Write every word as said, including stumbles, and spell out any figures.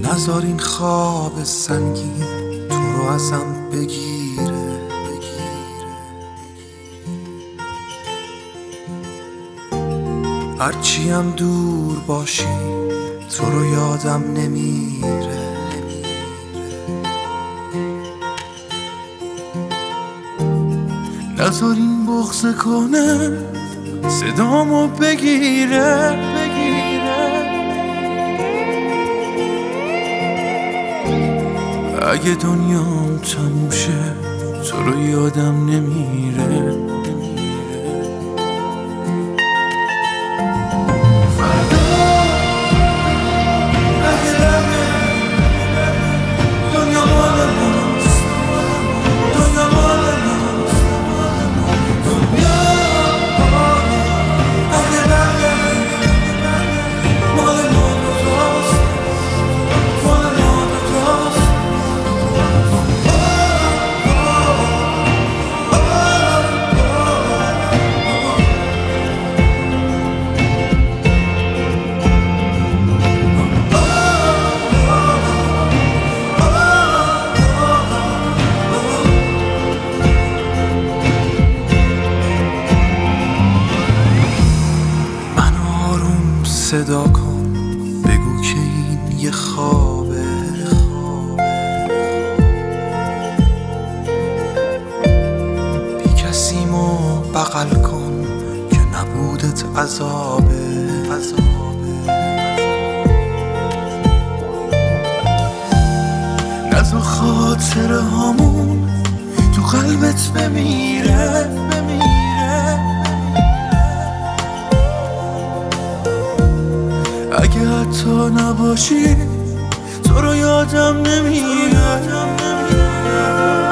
نذار این خواب سنگین تو رو ازم بگیره هرچی هم دور باشی تو رو یادم نمیره نذار این بغض کنه صدامو بگیره بگیره اگه دنیام تموم شه تو رو یادم نمیره صدا کن بگو که این یه خوابه بی کسیمو بغل کن که نبودت عذابه نذار خاطره هامون تو قلبت بمیره اگه حتی نباشی تو رو یادم نمیره